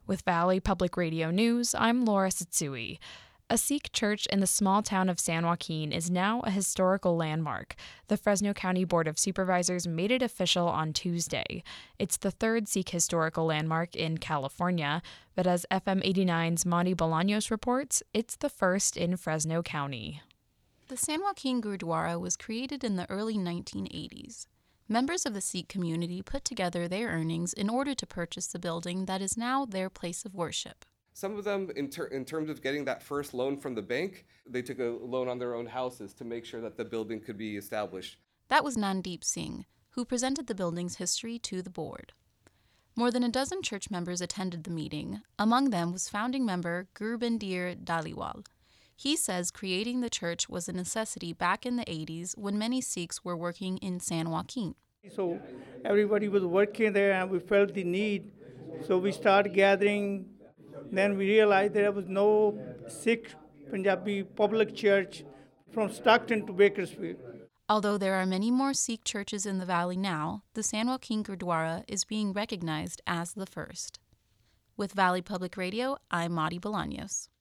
With Valley Public Radio News, I'm Laura Satsui. A Sikh church in the small town of San Joaquin is now a historical landmark. The Fresno County Board of Supervisors made it official on Tuesday. It's the third Sikh historical landmark in California, but as FM 89's Monty Bolaños reports, it's the first in Fresno County. The San Joaquin Gurdwara was created in the early 1980s. Members of the Sikh community put together their earnings in order to purchase the building that is now their place of worship. Some of them, in terms of getting that first loan from the bank, they took a loan on their own houses to make sure that the building could be established. That was Nandeep Singh, who presented the building's history to the board. More than a dozen church members attended the meeting. Among them was founding member Gurbendir Dhaliwal. He says creating the church was a necessity back in the 80s when many Sikhs were working in San Joaquin. So everybody was working there and we felt the need. So we started gathering. Then we realized there was no Sikh Punjabi public church from Stockton to Bakersfield. Although there are many more Sikh churches in the valley now, the San Joaquin Gurdwara is being recognized as the first. With Valley Public Radio, I'm Monty Bolaños.